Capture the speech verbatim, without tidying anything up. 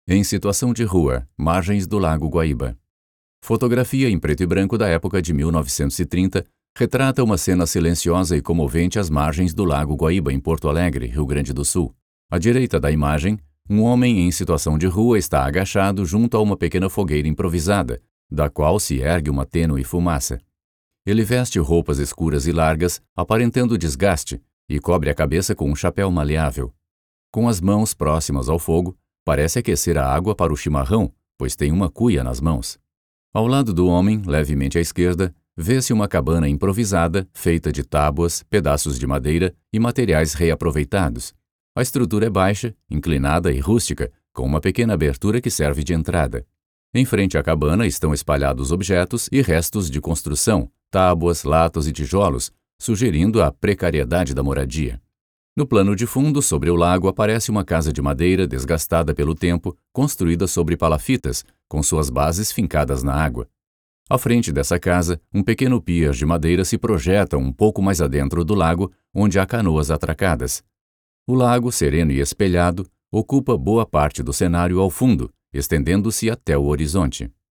Em situação de rua, margens do Lago Guaíba. Fotografia em preto e branco da época de mil novecentos e trinta retrata uma cena silenciosa e comovente às margens do Lago Guaíba, em Porto Alegre, Rio Grande do Sul. À direita da imagem, um homem em situação de rua está agachado junto a uma pequena fogueira improvisada, da qual se ergue uma tênue fumaça. Ele veste roupas escuras e largas, aparentando desgaste, e cobre a cabeça com um chapéu maleável. Com as mãos próximas ao fogo, parece aquecer a água para o chimarrão, pois tem uma cuia nas mãos. Ao lado do homem, levemente à esquerda, vê-se uma cabana improvisada, feita de tábuas, pedaços de madeira e materiais reaproveitados. A estrutura é baixa, inclinada e rústica, com uma pequena abertura que serve de entrada. Em frente à cabana estão espalhados objetos e restos de construção, tábuas, latas e tijolos, sugerindo a precariedade da moradia. No plano de fundo, sobre o lago, aparece uma casa de madeira desgastada pelo tempo, construída sobre palafitas, com suas bases fincadas na água. À frente dessa casa, um pequeno pier de madeira se projeta um pouco mais adentro do lago, onde há canoas atracadas. O lago, sereno e espelhado, ocupa boa parte do cenário ao fundo, estendendo-se até o horizonte.